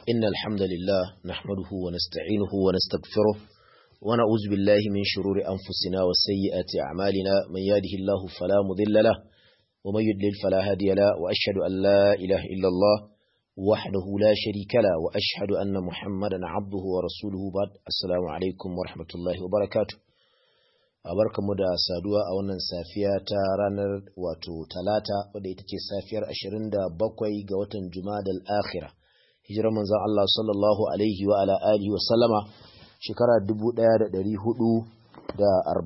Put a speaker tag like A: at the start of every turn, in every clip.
A: إن الحمد لله نحمده ونستعينه ونستغفره ونعوذ بالله من شرور أنفسنا وسيئات أعمالنا من يهده الله فلا مضل له ومن يضلل فلا هادي له وأشهد أن لا إله إلا الله وحده لا شريك له وأشهد أن محمدا عبده ورسوله بعد السلام عليكم ورحمة الله وبركاته barkanmu da saduwa a wannan safiya ta ranar wato talata wadda ita ce safiyar 27 ga watan Jumadal Akhirah hijirar manzon Allah sallallahu alaihi wa ala alihi wa sallama shekara 1442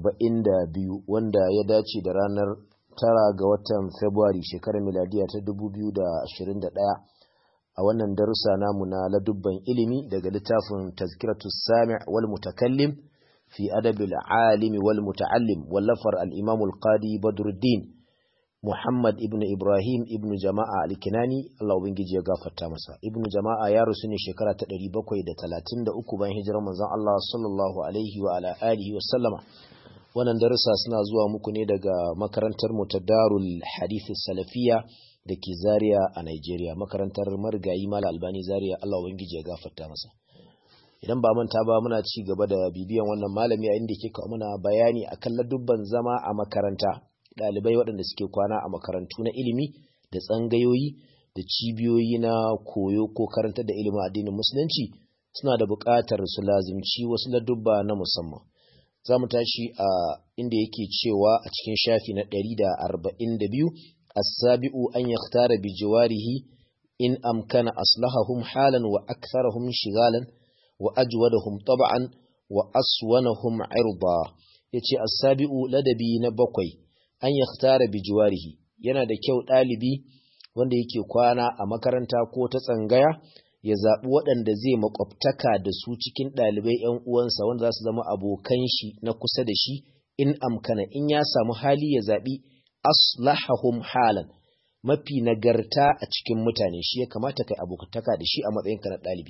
A: wanda ya dace da ranar 9 ga watan February shekarar miladiya ta 2021 a wannan darussa namu na ladubban ilimi daga littafin Tazkiratus Sami' wal Mutakallim في أدب العالم والمتعلم واللفر الإمام القاضي بدر الدين محمد ابن إبراهيم ابن جماعة الكناني الله بنجي يغفر تامسا ابن جماعة يارسني شكرا تقريبا كويدة 33 بين هجرة منزان الله صلى الله عليه وعلى آله وسلم wannan darussa suna zuwa muku ne daga makarantar mu ta Darul Hadith Salafiyya dake Zaria a Nigeria makarantar Margayi Malam Albani Zaria Allah ubangiji ya gafarta masa idan ba manta ba muna ci gaba da bibiyan wannan malami a inda yake kawo muna bayani akan ladubban zama a makaranta dalibai waɗanda suke kwana a makarantu na ilimi da tsangayoyi da cibiyoyi na koyo ko karantar da ilimin addinin musulunci suna da buƙatar su lazimci wasu ladubba na musamman za mu tashi a inda yake cewa a cikin shafi na 142 as-sabi'u an yakhtara bi jawarihi in amkana aslahahum halan wa aktharahum shigalan wa ajwadahum tab'an wa aswanahum 'irda yace as-sabi'u ladabi na bakwai an yakhtara bi jiwarihi yana da kyau dalibi wanda yake kwana a makaranta ko ta tsangaya ya zabi waɗanda zai makwabtaka da su cikin dalibai ƴan uwansa wanda za su zama abokan shi na kusa da shi in amkana in ya samu hali ya zabi aslahahum halan mafi nagarta a cikin mutane shi ya kamata kai abokantaka da shi a matsayinka na dalibi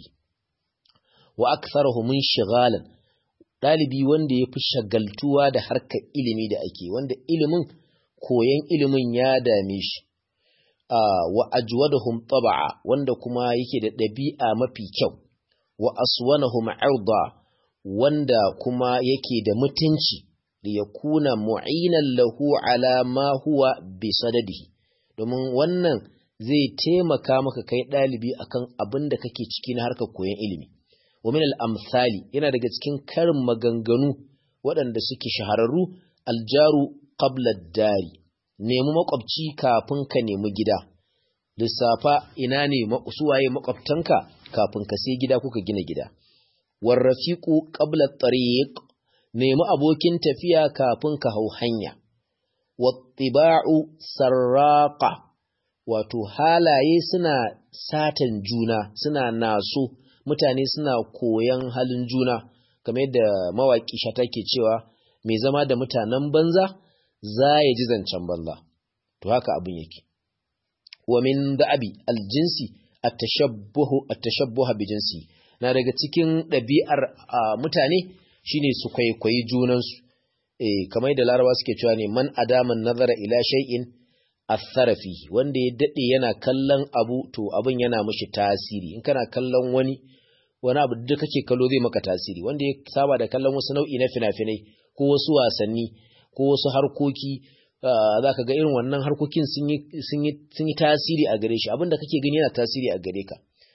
A: wa aktharuhum shigalan dalibi wanda yafi shagaltuwa da harkar ilimi da ake wanda ilimin koyan ilimin ya dame shi wa ajwadahum tab'a wanda kuma yake da dabi'a mafi kyau wa aswanahum 'irda wanda kuma yake da mutunci da yakuna mu'inan lahu ala ma huwa bi sadadihi domin wannan zai taimaka maka kai dalibi akan abin da kake ciki na harkar koyan ilimi wa min al-amthali yana daga cikin karin maganganu waɗanda suke shahararru aljaru qabla ad-dari nemi makwabci kafin ka nemi gida lissafa ina ne suwaye makwabtanka kafin ka sai gida kuka gina gida war rafiqu qabla at-tariq nemi abokin tafiya kafin ka hau hanya wat-tiba'u sarraqa wato halaye suna satan juna suna naso mutane suna koyan halin juna kamar yadda mawaki Shata ke cewa mai zama da mutanen banza za ya ji zancen banza to haka abin yake wa min da'abi aljinsi at-tashabbuh bi jinsi na daga cikin ɗabi'ar mutane shine su kwaikwayi junansu kamar yadda Larabawa suke cewa ne man adaman nazara ila shay'in atharafi wanda ya dade yana kallon abu to abin yana mishi tasiri in kana kallon wani abu da kake kallo zai maka tasiri wanda ya saba da kallon wasu nau'i na fina-finai ko wasu wasanni ko wasu harkoki zaka ga irin wannan harkokin sun yi tasiri a gare shi abinda kake gani yana tasiri a gare ka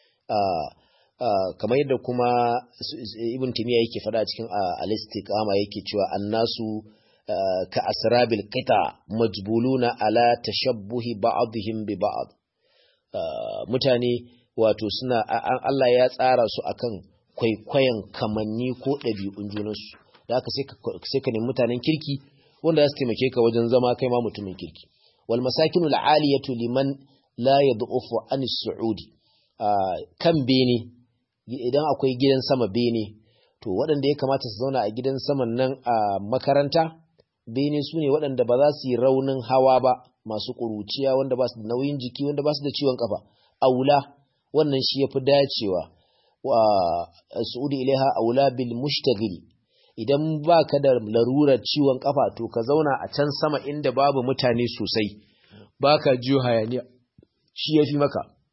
A: kamar yadda kuma Ibn Taymiyyah yake faɗa cikin al-Istiqama yake cewa annasu ka asrabil qita majbuluna ala tashabbuhi ba'dihim bi ba'd mutane wato suna Allah ya tsara su akan kwaikwayon kamanni ko ɗabi'un junansu da haka sai ka nemi mutanen kirki wanda za su taimake ka wajen zama kai ma mutumin kirki wal masakinu al aliyatu liman la yad'ufu an as-su'udi kan bene idan akwai gidan sama bene to waɗanda ya kamata su zauna a gidan saman nan a makaranta bene su ne waɗanda ba za su yi raunin hawa ba masu ƙuruciya wanda ba su da nauyin jiki wanda ba su da ciwon kafa aula wannan shi yafi dacewa wa su'udi ilaiha aula bil mushtaghil idan baka da larurar ciwon kafa to ka zauna a can sama inda babu mutane sosai baka jiyo hayaniya shi yafi maka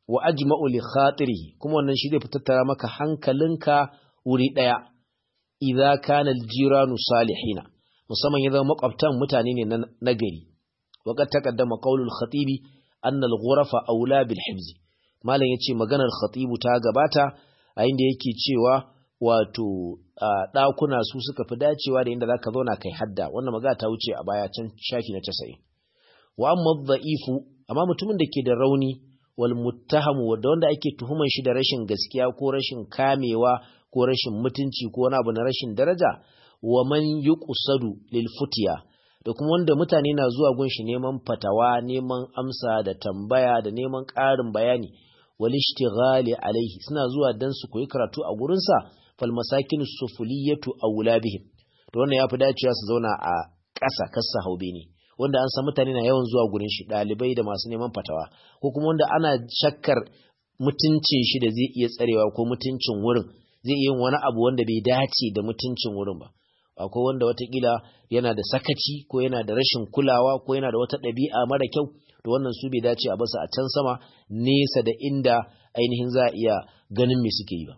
A: wa ajma'u li khatirihi kuma wannan shi zai fitattara maka hankalinka wuri daya idza kana al-jiranu salihina musamman ya zama makwabtan mutane ne na nagari waqad taqaddama qawlul khatibi anna al-ghurafa aula bil hifz malam yace maganar khatibu ta gabata a inda yake cewa wato ɗakuna su suka fi dacewa da inda zaka zauna kai hadda wannan magana ta wuce a baya can shafi na 90 wa amma dha'ifu amma mutumin da ke da rauni wal muttahamu wanda ake tuhuman shi da rashin gaskiya ko rashin kamewa ko rashin mutunci ko wani abu na rashin daraja wa man yuqsadu lil futiya da kuma wanda mutane na zuwa gun shi neman fatawa neman amsa da tambaya da neman ƙarin bayani wal ishtighali alaihi suna zuwa dan su koyi karatu a gurin sa fal masakin sufuliyatu awla bihim to wannan yafi dacewa su zauna a ƙasa kassa haube ne wanda an san mutane na yawan zuwa gurin shi dalibai da masu neman fatawa ko kuma wanda ana shakkar mutuncin shi da zai iya tsarewa ko mutuncin wurin zai iya yin wani abu wanda bai dace da mutuncin wurin ba akwai wanda watakila yana da sakaci ko yana da rashin kulawa ko yana da wata ɗabi'a mara kyau to wannan su bai dace a basu a can sama nesa da inda ainihin za a iya ganin me suke yi ba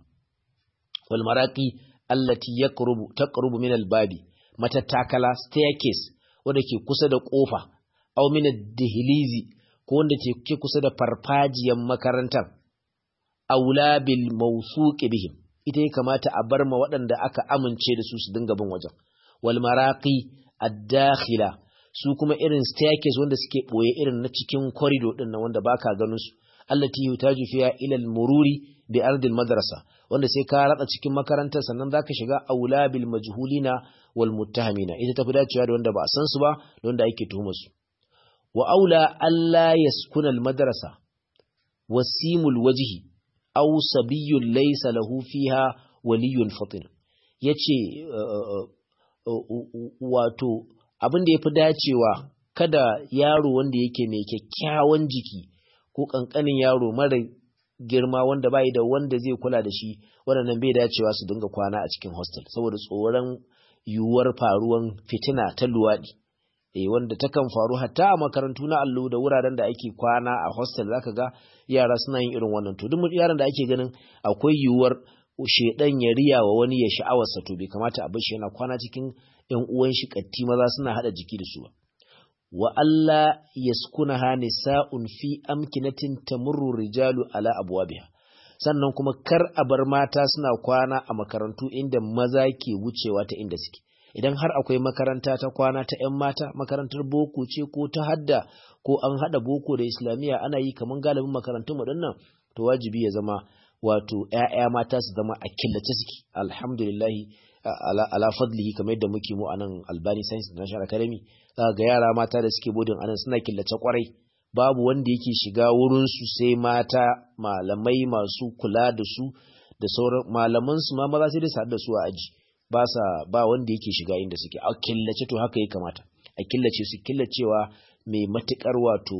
A: wal maraqi allati taqrubu min al babi matattakala staircase wanda ke kusa da kofa aw min ad-dihlizi ko wanda ke kusa da farfajiyan makarantar aula bil mawsuq bihim ita ya kamata a bar ma waɗanda aka amince da su su dinga bin wajen wal maraqi ad-dakhila su kuma irin staircase wanda suke boye irin na cikin corridor din nan wanda baka ganin su allati yutaju fiha ila al-mururi bi ardi al-madrasa wanda sai ka ratsa cikin makarantar sannan zaka shiga aula bil majhulina wal muttahamina ita tafi dacewa da wanda ba san su ba da wanda ake tuhumar su wa aula alla yaskuna al-madrasa wasimul wajhi aw sabiyyun laysa lahu fiha waliyyun fatin yace wato abin da yafi dacewa kada yaro wanda yake mai kyakkyawan jiki ko kankanin yaro mara girma wanda bai da wanda zai kula da shi waɗannan bai dacewa su dinga kwana a cikin hostel saboda tsoron yiwuwar faruwan fitina ta luwaɗi wanda takan faru hatta a makarantu na allo da wuraren da ake kwana a hostel zaka ga yara suna yin irin wannan to duk yaran da ake ganin akwai yiwuwar shedan ya riya wa wani ya sha'awarsa to bai kamata a bar shi yana kwana cikin ƴan uwan shi katti maza suna hada jiki da su ba wa alla yaskunaha nisa'un fi amkinatin tamurru rijalu ala abwabiha sannan kuma kar a bar mata suna kwana a makarantu inda maza ke wucewa ta inda suke idan har akwai makaranta ta kwana ta ƴan mata makarantar boko ce ko ta hadda ko an hada boko da islamiyya ana yi kaman galibin makarantun waɗannan to wajibi ya zama wato ƴaƴa mata su zama a killace suke alhamdulillah ala fadlihi kamar yadda muke mu anan Albani Science International Academy ga yara mata da suke bodin anan suna killace kwarai babu wanda yake shiga wurin su sai mata malamai masu kula da su da sauran malaman su ma maza sai da su da su a aji ba wanda yake shiga inda suke a killace to haka ya kamata a killace su killacewa mai matukar wato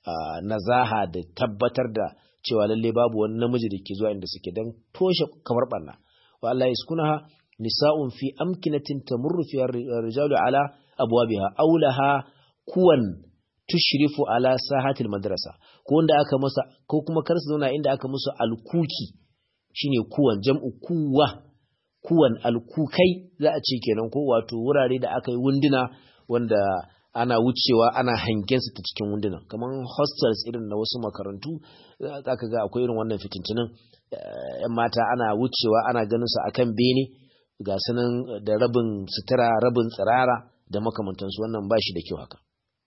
A: nazaha da tabbatar da cewa lalle babu wani namiji da ke zuwa inda suke dan toshe kamar barna wa Allah yaskunaha nisa'un fi amkinatin tamurru fi rijalu ala abwabiha aulaha kuwan tushrifu ala sahatil madrasa ko wanda aka masa ko kuma kar su zauna inda aka musu alkuki shine kuwan jam'u kuwan alkukai za a ce kenan ko wato wurare da aka yi wunduna wanda ana wucewa ana hangen su ta cikin wunduna kamar hostels irin na wasu makarantu zaka ga akwai irin wannan fitintunin yan mata ana wucewa ana ganin su akan bene ga sanan da rabin sutura rabin tsirara da makamantansu wannan ba shi da kyau haka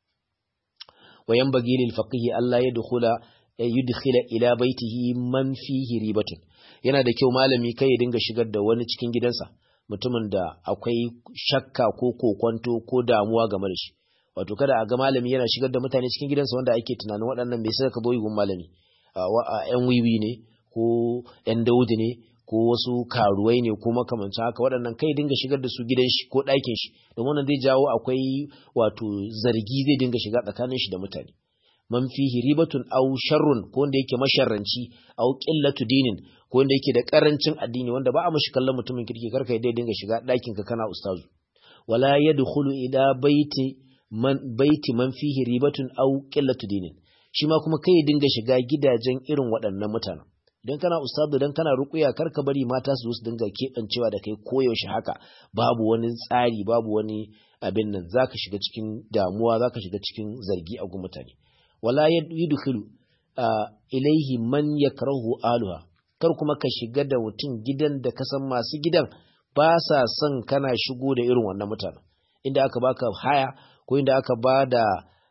A: wayan bagilil faqih Allah yudkhila ila baitihi man fihi ribatun yana da kyau malami kai ya dinga shigar da wani cikin gidansa mutumin da akwai shakka ko kokonto ko damuwa game da shi wato kada a ga malami yana shigar da mutane cikin gidansa wanda ake tunanin waɗannan bai saka boyi gun malami ƴan wiwi ne ko ƴan daudi ne ko wasu karuwai ne ko makamancin haka waɗannan kai dinga shigar da su gidan shi ko ɗakin shi domin wannan zai jawo akwai wato zargi zai dinga shiga tsakanin shi da mutane man fihi ribatun aw sharrun ko wanda yake masharranci aw qillatu dinin ko wanda yake da karancin addini wanda ba a mashi kallon mutumin kirki karka dai dinga shiga ɗakin ka kana ustazu wala yadkhulu ila baiti man fihi ribatun aw qillatu dinin shi ma kuma kai ya dinga shiga gidajen irin waɗannan mutanen. Idan kana ustadu, idan kana ruqya, kar ka bari mata su dinga keɓancewa da kai koyaushe haka, babu wani tsari, babu wani abin nan, zaka shiga cikin damuwa, zaka shiga cikin zargi a gun mutane. Wala yudkhilu ilaihi man yakrahu aluha, kar kuma ka shiga da mutum gidan da ka san masu gidan ba sa son kana shigo da irin wannan mutanen, inda aka baka haya ko inda aka bada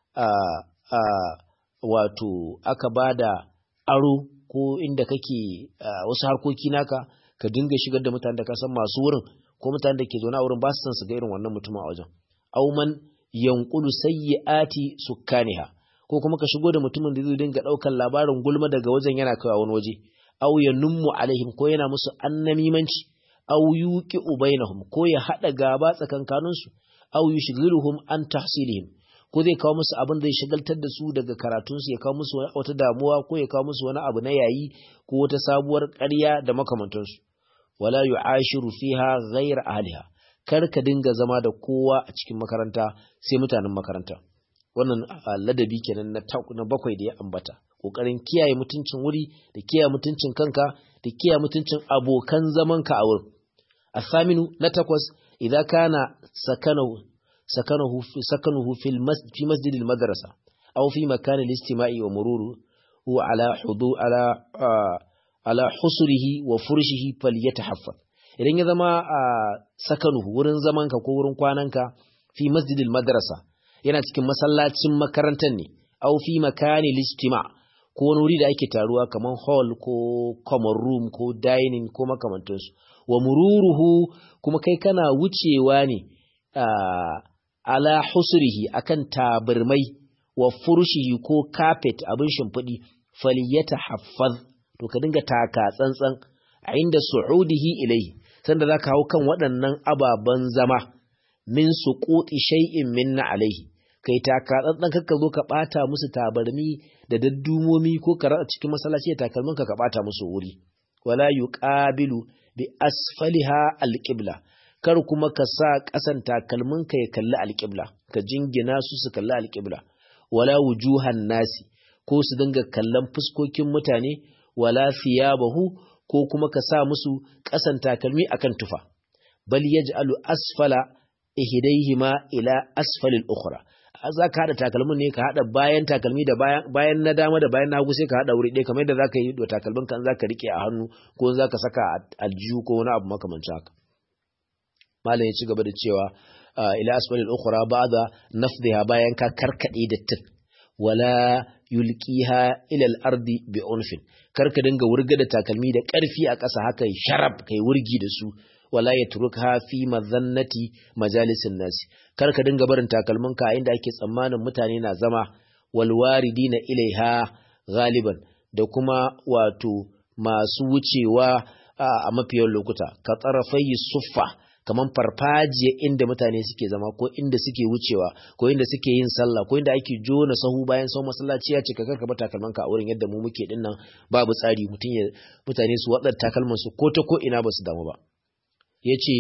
A: wato aka bada aro ko inda kake wasu harkoki naka, ka dinga shigar da mutanen da ka san masu wurin ko mutanen da ke zaune a wurin ba su san su ga irin wannan mutumin a wajen. Aw man yanqulu sayyiati sukkaniha, ko kuma ka shigo da mutumin da zai dinga daukar labarin gulma daga wajen yana kaiwa wani waje. Aw yanummu alaihim, ko yana musu annamimanci. Aw yuqi'u bainahum, ko ya hada gaba tsakankaninsu. Aw yushghiluhum an tahsilihim, ko zai kawo musu abin da zai shagaltar da su daga karatunsu, ya kawo musu wata damuwa, ko ya kawo musu wani abu na yayi ko wata sabuwar ƙarya da makamantansu. Wala yu'ashiru fiha ghayra ahliha, kar ka dinga zama da kowa a cikin makaranta sai mutanen makaranta. Wannan ladabi kenan na bakwai da ya ambata, kokarin kiyaye mutuncin wuri da kiyaye mutuncin kanka da kiyaye mutuncin abokan zamanka a wurin. Athaminu, na takwas, idza kana sakanuhu fi masjidil madrasa aw fi makan al-istima'i wa mururu huwa ala husrihi wa furshihi falyatahaffaz. Idan ya zama sakanuhu, wurin zamanka ko wurin kwananka, fi masjidil madrasa, yana cikin masallacin makarantar ne, aw fi makan al-istima' ko wani wuri da ake taruwa kamar hall ko common room ko dining ko makamantansu, wa mururuhu, kuma kai kana wucewa ne ala husrihi, akan tabarmai, wa furshihi ko carpet, abin shimfiɗi, falyatahaffaz, to ka dinga taka tsantsan a inda su'udihi ilaihi, sanda zaka hau kan waɗannan ababen zama, min suquti shay'in minna alaihi, kai taka tsantsan kakka zo ka bata musu tabarmi da daddumomi ko ka ratsa cikin masallaci da takalminka ka bata musu wuri. Wala yuqabilu bi asfaliha alqibla, kar kuma ka sa ƙasan takalminka ya kalli alqibla, ka jingina su kalli alqibla. Wala wujuhan nasi, ko su dinga kallon fuskokin mutane. Wala thiyabahu, ko kuma ka sa musu ƙasan takalmi akan tufa. Bal yaj'alu asfala ihdayhima ila asfalil ukhra, za ka haɗa takalmin ne, ka haɗa bayan takalmi da bayan na dama da bayan na hagu, sai ka haɗa wuri ɗaya kamar yadda za ka yi da takalmin kan za ka riƙe a hannu ko za ka saka aljihu ko wani abu makamancin haka. Malam ya ci gaba da cewa ila asfalil ukhra ba'da nafdha, bayan ka karkade dattin. Wala yulqiha ila al-ardi bi unfin, karka dinga wurga da takalmi da ƙarfi a ƙasa haka sharab kai wurgi da su. Wala yatrukha fi madhannati majalisin nasi, karka dinga barin takalminka a inda ake tsammanin mutane na zama. Wal waridina ilaiha galiban, da kuma wato masu wucewa a mafiyan lokuta, ka tarafai suffa, kaman farfajiya inda mutane suke zama ko inda suke wucewa ko inda suke yin sallah ko inda ake jona sahu bayan sau masallaci ya cika, karka bar takalmanka a wurin yadda mu muke dinnan, babu tsari, mutane su wadar takalman su ko ta ko ina ba su damu ba. Yace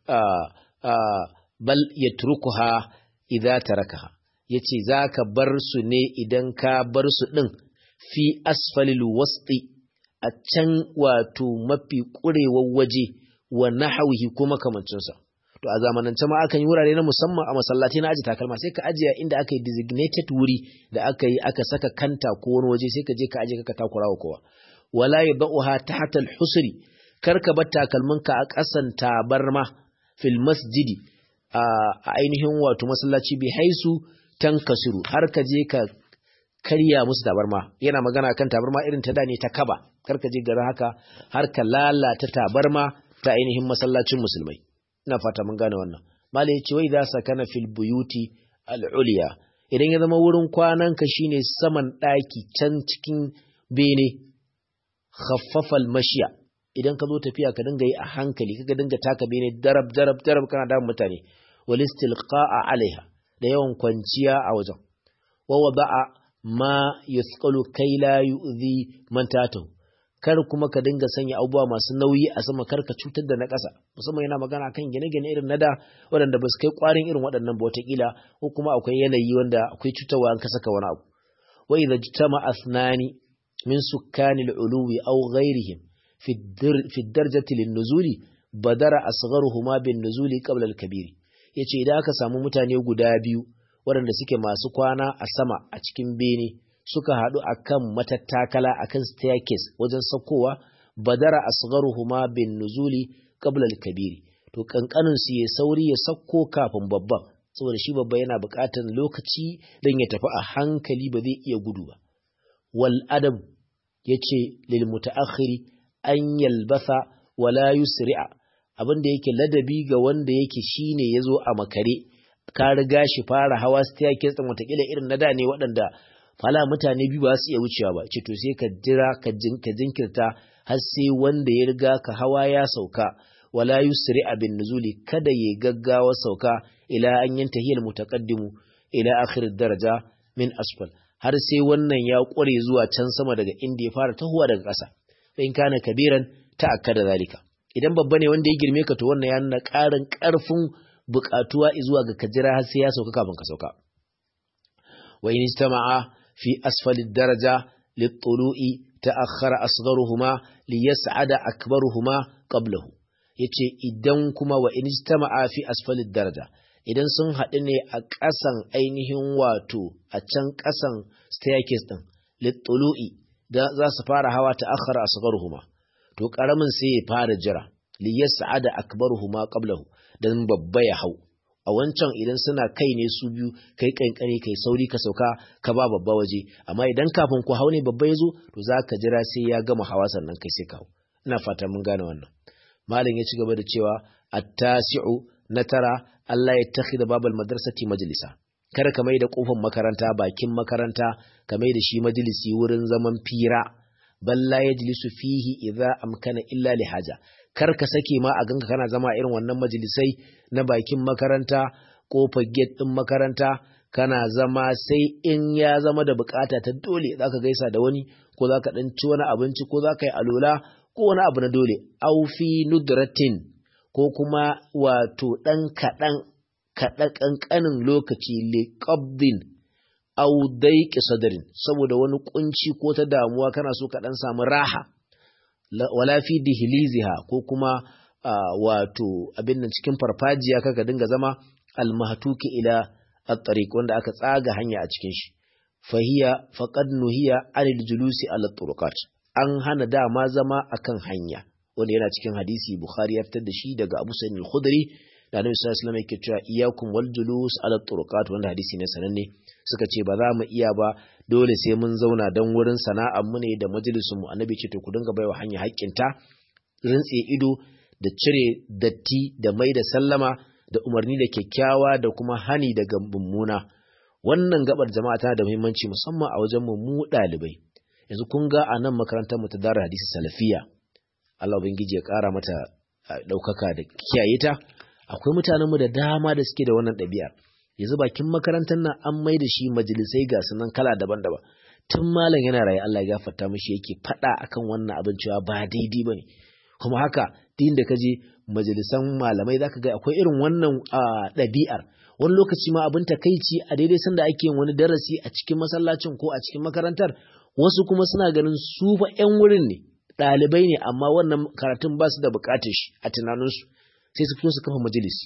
A: bal yatrukuha idza tarakaha, yace zaka bar su ne idan ka bar su din fi asfalil wasti, a can wato mafi kurewar waje, wa nahwihi kuma kamancin sa. To a zamanance ma akan yi wurare na musamman a masallaci na aje takalma, sai ka ajiye inda aka yi designated wuri da aka saka kanta ko wani waje, sai ka je ka aje ka takura wa kowa. Wala yad'uha tahta al-husri, karka bar takalminka a ƙasan tabarma, fil masjidi, a ainihin wato masallaci, bi haisu tankasiru, har ka je ka karya musu tabarma. Yana magana kan tabarma irin ta da ne ta kaba, karka je garin haka har ka lalata tabarma ta ainihin masallacin musulmai. Ina fata mun gane wannan. Malai ya ce wai za sakana fil buyuti al-ulya, idan ya zama wurin kwananka shine saman ɗaki can cikin bene, khaffafa al-mashya, idan ka zo tafiya ka dinga yi a hankali, kaga dinga taka bene darab kana da mutane. Wal istilqa'a alaiha, da yawan kwanciya a wajen. Wa wada'a ma yusqalu kai la yu'zi man tatahu, kar kuma ka dinga sanya abubuwa masu nauyi a sama, kar ka cutar da na ƙasa. Musamman yana magana kan gine-gine irin na da waɗanda ba su kai ƙwarin irin waɗannan ba wataƙila, ko kuma akwai yanayi wanda akwai cutarwa an ka saka wani abu. wa idha ijtama'a ithnani min sukkani al-uluwi aw ghayrihim fi ad-darajati lin-nuzuli badara asgharuhuma bin-nuzuli qabla al-kabiri. Yace idan aka samu mutane guda biyu waɗanda suke masu kwana a sama a cikin bene suka haɗu akan matattakala akan staircase wajen saukowa, badara asgharuhuma bin-nuzuli qabla al-kabiri, to kankanin su ya sauri ya sauko kafin babban, saboda shi babba yana buƙatar lokaci dan ya tafi a hankali ba zai iya gudu ba. Wal adab yace lil mutaakhiri an yalbatha wala yusri'a, abinda yake ladabi ga wanda yake shine yazo a makare, ka riga shi fara hawa staircase din watakila irin na da ne waɗanda fala mutane biyu ba su iya wucewa ba, ce to sai ka jira ka jinkirta har sai wanda ya riga ka hawa ya sauka. Wala yusri'a bin nuzuli, kada ya gaggawa sauka ila an yantahi al mutaqaddimu ila akhir daraja min asfal, har sai wannan ya ƙware zuwa can sama daga inda ya fara tahowa daga ƙasa. In kana kabiran ta'akkada zalika, idan babba ne wanda ya girme ka to wannan ya nuna ƙarin ƙarfin buƙatuwa zuwa ga kajira har sai ya sauka kafin ka sauka. Wa in istama'a fi asfali daraja lit-tulu'i ta'akhkhara asgharuhuma liyas'ada akbaruhuma qablahu. Yace idan kuma wa in istama'a fi asfali daraja, idan sun haɗu ne a ƙasan ainihin wato a can ƙasan staircase din lit-tulu'i da za su fara hawa ta'akhkhara asgharuhuma, to karamin sai ya fara jira liyas'ada akbaruhuma qablahu, dan babba ya hau. A wancan idan suna kai ne su biyu, kai kankare kai sauri ka sauka ka ba babba waje, amma idan kafin ku hau ne babba ya zo to za ka jira sai ya gama hawa sannan kai sai ka hau. Ina fatan mun gane wannan. Malam ya ci gaba da cewa at-tasi'u na tara, Allah ya takhida babal madrasati majlisa, kada ka mai da kofar makaranta bakin makaranta ka mai da shi majalisi wurin zaman fira. Balla yajlisu fihi idza amkana illa li haja, kar ka sake ma a ganka kana zama irin wannan majalisai na bakin makaranta, kofar gate din makaranta kana zama sai in ya zama da bukata ta dole zaka gaisa da wani, ko zaka dan ci wani abinci, ko zaka yi alola ko wani abu na dole. Au fi nudratin, ko kuma wato dan kaɗan ƙanƙanin lokaci li qabdin au daiqi sadrin, saboda wani kunci ko ta damuwa kana so ka dan samu raha. Wala fi dihliziha, ko kuma wato abin nan cikin farfajiya kaga dinga zama almahtuki ila at-tariq, wanda aka tsaga hanya a cikin shi. Fahiya faqad nuhiya anil julusi ala turuqat, an hana dama zama akan hanya, wanda yana cikin hadisi Bukhari ya fitar da shi daga Abu Sa'id al-Khudri da Annabi sallallahu alaihi wasallam yake cewa iyyakum wal julus ala turuqat, wanda hadisi ne sananne. Suka ce ba za mu iya ba, dole sai mun zauna dan wurin sana'ar mu ne da majalisun mu. Annabi ce to ku dinga baiwa hanya haƙƙinta, rintse ido da cire datti da mai da sallama da umarni da kyakkyawa da kuma hani daga mummuna. Wannan gabar jama'a tana da muhimmanci musamman a wajen mu ɗalibai. Yanzu kun ga a nan makarantar mu ta Darul Hadisi Salafiya, Allah ubangiji ya ƙara mata ɗaukaka da kiyaye ta. Akwai mutanen mu da dama da suke da wannan ɗabi'a. Yanzu bakin makarantar nan an mai da shi majalisai ga sunan kala daban-daban. Tun malam yana raye, Allah ya gafarta mishi, yake faɗa akan wannan abin cewa ba daidai bane. Kuma haka din da kaje majalisan malamai zaka ga akwai irin wannan ɗabi'ar. Wani lokaci ma abin takeici, a daidai sanda ake yin wani darasi a cikin masallacin ko a cikin makarantar, wasu kuma suna ganin su fa 'yan wurin ne, ɗalibai ne, amma wannan karatun ba su da buƙatar shi a tunaninsu, sai su fito su kafa majalisi,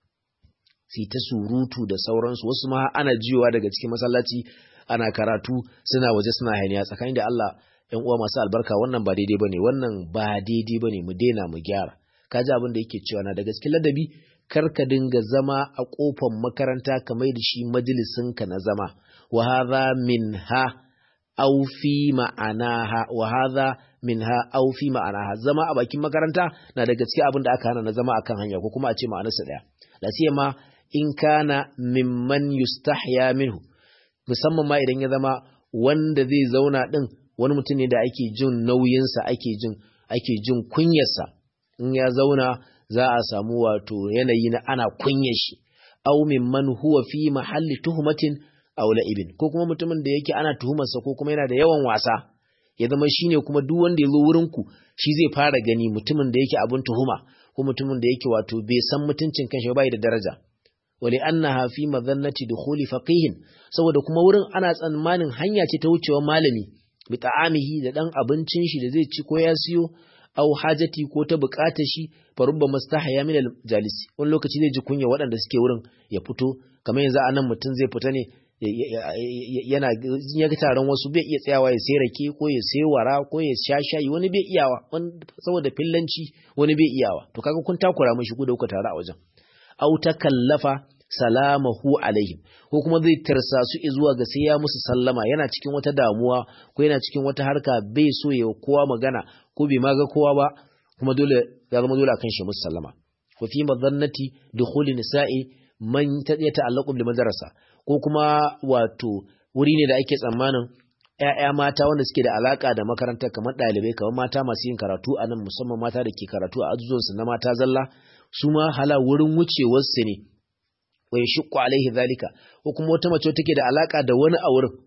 A: su ta surutu da sauransu. Wasu ma ana jiyowa daga cikin masallaci ana karatu, suna waje suna hayaniya. Tsakanin da Allah, ‘yan uwa masu albarka, wannan ba daidai bane, wannan ba daidai bane, mu daina, mu gyara. Kaji abin da yake cewa na da gaske ladabi, kar ka dinga zama a kofar makaranta ka mai da shi majalisin ka na zama. Wa hadha minha aw fi ma'anaha, wa hadha minha aw fi ma'anaha, zama a bakin makaranta na da gaske abin da aka hana na zama akan hanya, ko kuma a ce ma'anarsa daya. La siyama in kana mimman yustahya minhu, musamman ma idan ya zama wanda zai zauna din wani mutum ne da ake jin nauyinsa, ake jin kunyarsa. In ya zauna za a samu wato yanayi na ana kunyar shi. Aw mimman huwa fi mahalli tuhumatin aw la'ibin, ko kuma mutumin da yake ana tuhumarsa ko kuma yana da yawan wasa, ya zama shine kuma duk wanda ya zo wurin ku shi zai fara gani, mutumin da yake abin tuhuma, ko mutumin da yake wato bai san mutuncin kanshi ba, bai da daraja. wali annaha fi madhannati dukhuli faqihin saboda kuma wurin ana tsammanin hanya ce ta wucewa malami bi ta'amihi da dan abincin shi da zai ci ko ya siyo aw hajati ko ta bukatar shi farubba mastahya min aljalisi wani lokaci zai ji kunya waɗanda suke wurin ya fito kamar yanzu anan mutum zai fita ne yana ya ga taron wasu bai iya tsayawa ya sai rake ko ya sai wara ko ya sha shayi wani bai iyawa saboda fillanci wani bai iyawa to kaga kun takura mishi ku da kuka tare a wajen aw takallafa salamahu alaihim ko kuma zai tarsa su zuwa ga sai ya musu sallama yana cikin wata damuwa ko yana cikin wata harka bai so ya kowa magana ko bai ma ga kowa ba kuma dole ya zama dole akan shi musu sallama wa fi madhannati dukhuli nisa'i man yata'allaqu bil madrasa ko kuma wato wuri ne da ake tsammanin ƴaƴa mata wanda suke da alaka da makaranta kamar ɗalibai kamar mata masu yin karatu a nan musamman mata da ke karatu a azuzuwansu na mata zalla su ma hala wurin wucewarsu ne wa yashqu alaihi zalika ko kuma wata mace take da alaka da wani a wurin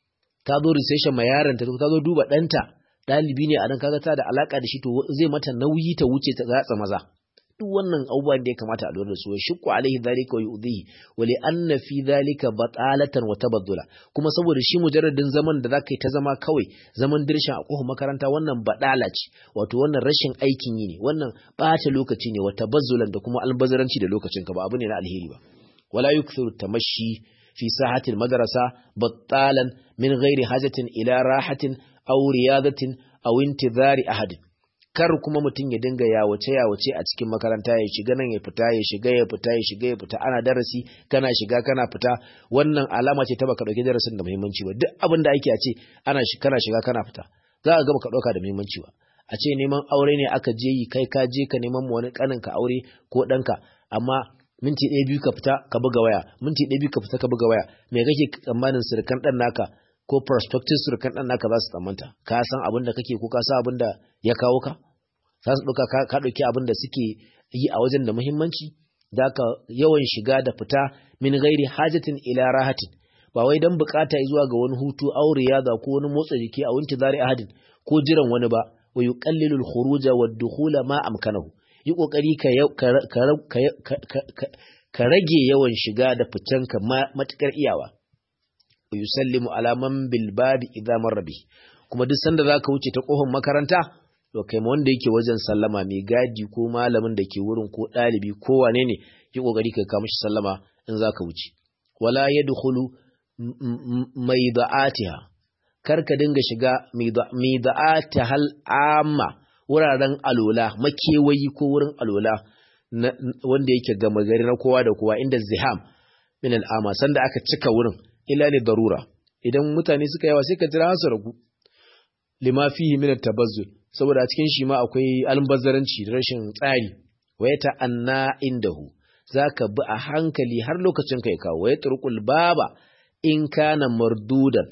A: ta zo recession ma yaranta ta zo duba ɗanta ɗalibi ne a nan kaga ta da alaka da shi to zai mata nauyi ta wuce ta gatsa maza duk wannan abubuwan da ya kamata a lura da su shukku alaihi dhalika wa yu'dhihi wa li anna fi dhalika batalatan wa tabaddula kuma saboda shi mujarradin zaman da zaka yi ta zama kawai zaman dirshin a kohon makaranta wannan badala ce wato wannan rashin aikin yi ne wannan bata lokaci ne wa tabazzulan da kuma albazaranci da lokacin ka ba abu ne na alheri ba wala yukthiru tamashi fi sahatil madrasa battalan min ghairi hajatin ila rahatin aw riyadatin aw intidhari ahadin kar kuma mutum ya dinga yawace a cikin makaranta ya shiga nan ya fita ya shiga ya fita ya shiga ya fita ana darasi kana shiga kana fita wannan alama ce ta baka dauki darasin da muhimmanci ba duk abin da ake a ce kana shiga kana fita za ka ga baka dauka da muhimmanci ba a ce neman aure ne aka je yi kai ka je ka neman wani kanin ka aure ko danka amma minti 1-2 ka fita ka buga waya minti 1-2 ka fita ka buga waya me kake tsammanin surukan dan naka ko prospective surukan dan naka za su tsammanta ka san abin da kake ko ka san abin da ya kawo ka za su ɗauka ka ɗauki abin da suke yi a wajen da muhimmanci da ka yawan shiga da fita min gairi hajatin ila rahatin ba wai dan bukata zuwa ga wani hutu aure ya ko wani motsa jiki a wanki zari ahadin ko jiran wani ba wa yuqallilu al-khuruja wad-dukhula ma amkanahu yi kokari ka rage yawan shiga da fitan ka matukar iyawa wa yusallimu ala man bil babi idza marra bi kuma duk sanda zaka wuce ta kofar makaranta to kai wanda yake wajen sallama mai gadi ko malamin da ke wurin ko dalibi ko wane ne yi kokari ka kawo mishi sallama in zaka wuce wala yadkhulu maida'atiha karka dinga shiga maida'ata hal amma wuraren alola makewayi ko wurin alola wanda yake gama gari na kowa da kowa inda ziham min al'ama sanda aka cika wurin ila li darura idan mutane suka yawa sai ka jira su ragu lima fihi min at-tabazzul saboda a cikin shi ma akwai almubazzaranci da rashin tsari wayata anna indahu zaka bi a hankali har lokacin kai kawo waya turqul baba in kana mardudan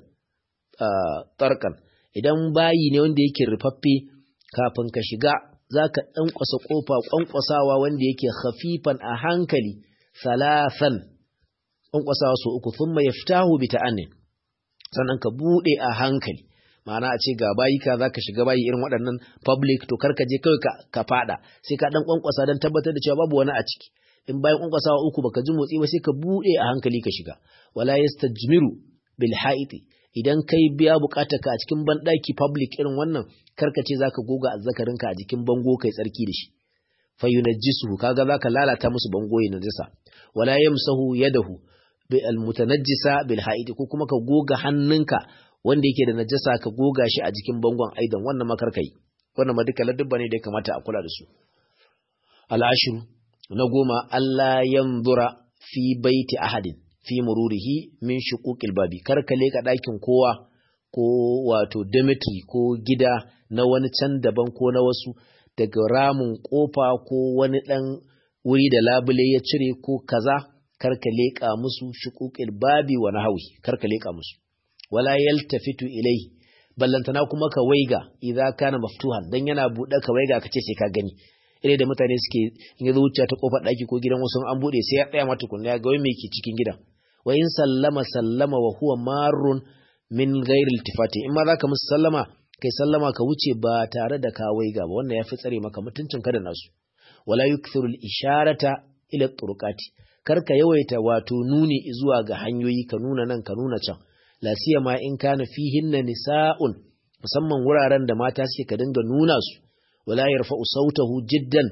A: tarkan idan bayi ne wanda yake rufaffe kafin ka shiga zaka dan kwasa kofa kwankwasawa wanda yake khafifan a hankali salasan kwankwasawa so uku thumma yaftahu bi ta'annin sannan ka bude a hankali ma'ana a ce ga bayi ka zaka shiga bayi irin waɗannan public to karka je kawai ka fada sai ka dan kwankwasa dan tabbatar da cewa babu wani a ciki in bayan kwankwasawa uku baka ji motsi ba sai ka bude a hankali ka shiga wala yastajmiru bil haiti idan kai biya bukatarka a cikin bandaki public irin wannan karka ce zaka goga azzakarinka a jikin bango kai tsarki da shi fayunajjisuhu kaga zaka lalata musu bango ya najisa wala yamsahu yadahu bil mutanajjisa bil haiti ko kuma ka goga hannunka wanda yake da najasa ka goga shi a jikin bangon aidan wannan makarkai wannan ma duka ladabba ne da ya kamata a kula da su al-ashru na 10 Allah yanzura fi baiti ahadin fi mururihi min shuquqil babi karka leka dakin kowa ko wato dormitory ko gida na wani can daban ko na wasu daga ramin kofa ko wani dan wuri da labule ya cire ko kaza karka leka musu shuquqil babi wa nahwi karka leka musu wala yaltafitu ilayhi ballantana kuma ka waiga idza kana maftuhan dan yana bude ka waiga kace sai ka gani ire da mutane suke in ya wuce ta kofar daki ko gidan wasu an bude sai ya tsaya mata kunna ya ga wai me ke cikin gidan wa in sallama wa huwa marrun min ghairi iltifati in ma zaka musu sallama kai sallama ka wuce ba tare da ka waiga ba wannan yafi tsare maka mutuncin ka da nasu wala yukthiru al-isharata ila turuqati karka yawaita wato nuni zuwa ga hanyoyi ka nuna nan ka nuna can la siyama in kana fihinna nisa'un musamman wuraren da mata suke ka dinga nuna su wala yarfa'u sautahu jiddan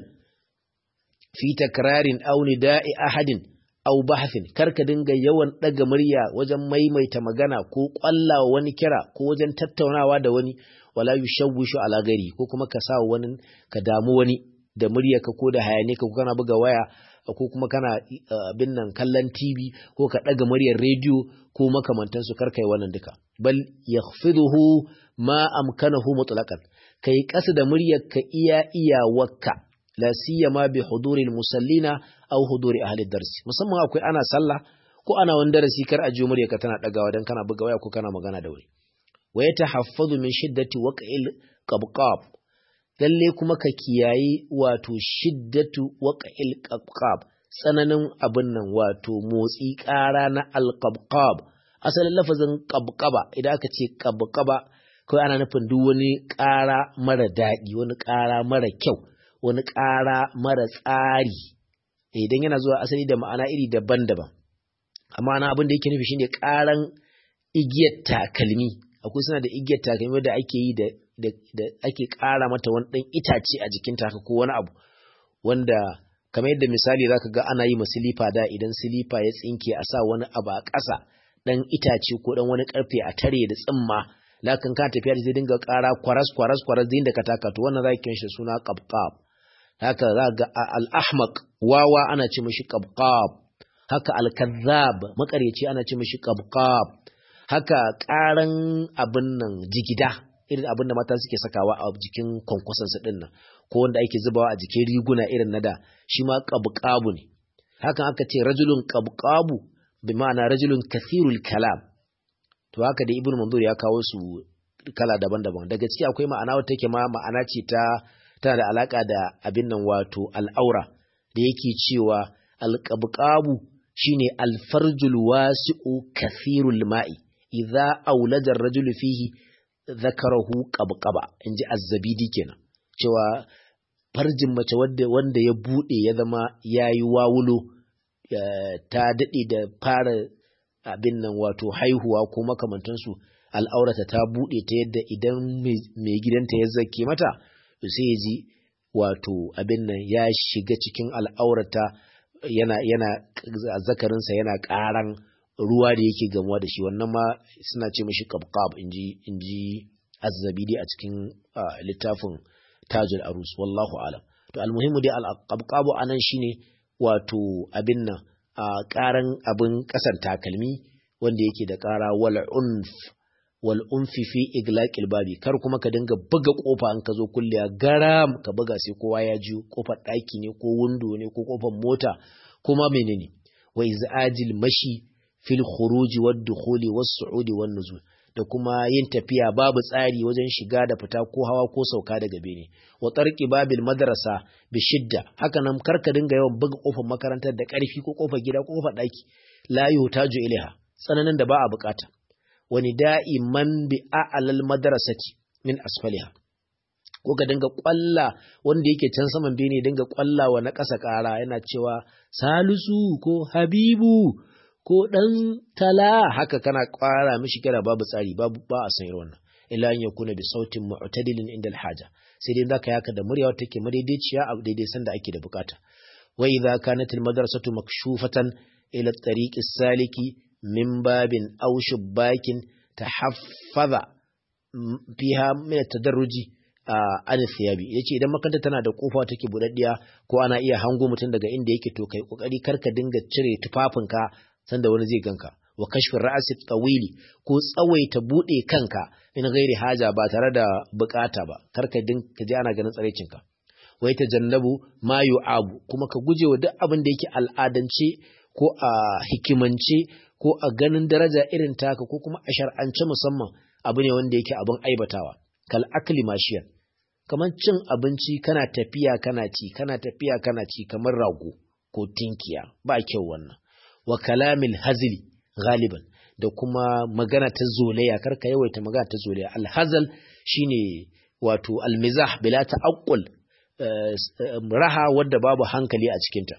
A: fi takrarin aw nida'i ahadin aw bahthin karka dinga yawan daga murya wajen maimaita magana ko kwallawa wani kira ko wajen tattaunawa da wani wala yushawwishu ala gari ko kuma ka sa wani ka damu wani da muryarka ko da hayaniyarka ko kana buga waya ko kuma kana abin nan kallon TV ko ka daga muryar rediyo ko makamantansu karkai wannan duka bal yakhfiduhu ma amkanahu mutlaqan kai kasa da muryarka iyawarka la siyama bi huduril musallina aw huduri ahli darsi musamman akwai ana sallah ko ana wani darasi kar a ji muryarka tana dagawa dan kana buga waya ko kana magana da wuri wa yatahaffazu min shiddati waq'il qabqab lalle kuma ka kiyayi wato shiddatu waq'il qabqab tsananin abin nan wato motsi ƙara na alqabqab asalin lafazin qabqaba idan aka ce qabqaba kai ana nufin duk wani ƙara mara daɗi wani ƙara mara kyau wani ƙara mara tsari idan yana zuwa asali da ma'ana iri daban-daban amma ana abin da yake nufi shine ƙaran igiyar takalmi akwai suna da igiyar takalmi da ake yi da ake ƙara mata wani ɗan itace a jikinta haka ko wani abu wanda kamar yadda misali zaka ga ana yi ma silifa da idan silifa ya tsinke a sa wani abu a ƙasa ɗan itace ko ɗan wani ƙarfe a tare da tsimma lakin ka tafiya da zai dinga ƙara kwaras din da ka taka to wannan za ki shi suna qabqab haka za ga al-ahmaq wawa ana ce mishi qabqab haka al-kazzab makaryaci ana ce mishi qabqab haka ƙaran abin nan jigida irin abin da mata suke sakawa a jikin kwankwasansu ɗin nan ko wanda ake zubawa a jikin riguna irin na da shi ma qabqabu ne hakan aka ce rajulun qabqabu bi ma'ana rajulun kathirul kalam to haka da ibnu manzur ya kawo su kala daban-daban daga ciki akwai ma'ana wata take ma ma'ana ce tana da alaka da abin nan wato al'aura da yake cewa al-qabqabu shine al-farjul wasi'u kathirul ma'i idza awlaja ar-rajulu fihi zakarahu qabqaba inji az-zabidi kenan cewa farjin mace wanda ya bude ya zama yayi wawulo ta dade da fara abin nan wato haihuwa ko makamantansu al'aurata ta bude ta yadda idan mai gidanta ya zake mata sai ya ji wato abin nan ya shiga cikin al'aurata yana zakarinsa yana karan ruwa da yake gamuwa da shi wannan ma suna ce mashi qabqab inji az-zabidi a cikin littafin tajul arus wallahu alam to almuhimu dai al-qabqab anan shine wato abin nan karan abin kasan takalmi wanda yake da kara wal unfi fi iglaqil babi kar kuma ka dinga buga kofa an ka zo kulliya garam ka buga sai kowa ya ji kofar daki ne ko window ne ko kofar mota kuma menene wa izajil mashi fil khuruji wad dukhuli was su'udi wan nuzul da kuma yin tafiya babu tsari wajen shiga da fita ko hawa ko sauka daga bene wa tarqi babil madrasa bi shidda haka nan karka dinga yawan buga kofar makarantar da karfi ko kofar gida ko kofar daki la yutaju ilaiha tsananin da ba a bukata wani da'iman bi a'lal madrasati min asfaliha ko ka dinga kwalla wanda yake can saman bene dinga kwallawa na ƙasa ƙara yana cewa Salisu ko Habibu ko ɗan tala haka kana ƙwara mishi kira babu tsari ba a san irin wannan illa an yakuna bi sautin mu'tadilin inda alhaja sai dai zaka yaka da murya wata take madaidaiciya a daidai sanda ake da bukata wa idza kanat al madrasatu makshufatan ila at-tariq as-saliki min babin aw shubbakin tahaffaza fiha min at-tadarruji an thiyabi yace idan makaranta tana da kofa take budaddiya ko ana iya hango mutum daga inda yake to kai kokari karka dinga cire tufafinka sanda wani zai ganka wa kashfin ra'asi tawili ko tsawaita bude kanka in gairi haja ba tare da bukata ba karka dinka je ana ganin tsarecinka wai tajannabu ma yu'abu kuma ka gujewa duk abin da yake al'adance ko a hikimance ko a ganin daraja irin taka ko kuma a shar'ance musamman abu ne wanda yake abin aibatawa kal akli mashiyan kamar cin abinci kana tafiya kana ci kamar rago ko tinkiya ba kyau wannan wa kalamil hazili galiban da kuma magana ta zolaya karka yawaita magana ta zolaya alhazal shine wato almizah bila ta'aqqul raha wadda babu hankali a cikinta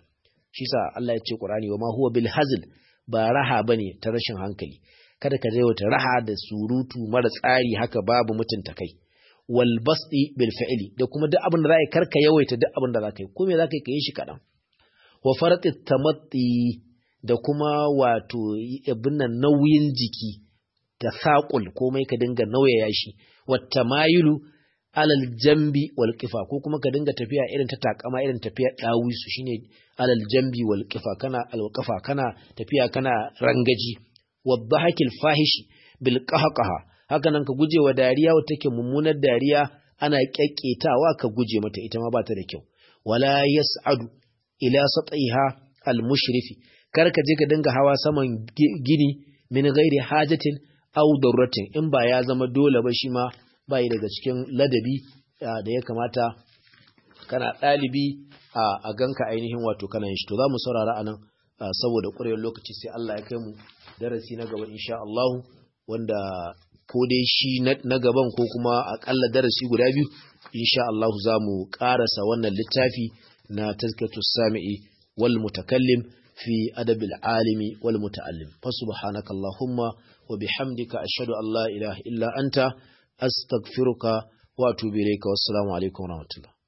A: shi sa Allah ya ce Qur'ani wa ma huwa bil hazl ba raha bane ta rashin hankali kada ka wata raha da surutu mara tsari haka babu mutunta kai wal basti bil fi'li da kuma duk abin da zaka karka yawaita duk abin da zaka yi ko me zaka yi shi kadan wa faratit tamatti da kuma wato abin nan nauyin jiki da saqul komai ka dinga nauyaya shi wat tamayilu alal jambi wal qifa ko kuma ka dinga tafiya irin ta takama irin tafiya dawisu shine alal jambi wal qifa kana alqafa kana tafiya kana rangaji wadhahakil fahishi bil qahqaha haka nan ka gujewa dariya wata take mummunar dariya ana kyakketawa ka guje mata ita ma ba ta da kyau wala yas'adu ila satiha al mushrifi kar ka je ka dinga hawa saman gini min ghairi hajatin aw daruratin in ba ya zama dole ba shi ma bai daga cikin ladabi da ya kamata kana ɗalibi a ganka ainihin wato kana yin shi to za mu saurara anan saboda ƙurewar lokaci sai Allah ya kai mu darasi na gaba insha Allah wanda ko dai shi na gaban ko kuma akalla darasi guda biyu insha Allah za mu ƙarasa wannan littafi na tazkiyatu sami'i wal mutakallim fi adabil alimi wal muta'allim fa subhanakallahumma wa bihamdika ashhadu an la ilaha illa anta astaghfiruka wa atubu ilayka wassalamu alaikum wa rahmatullah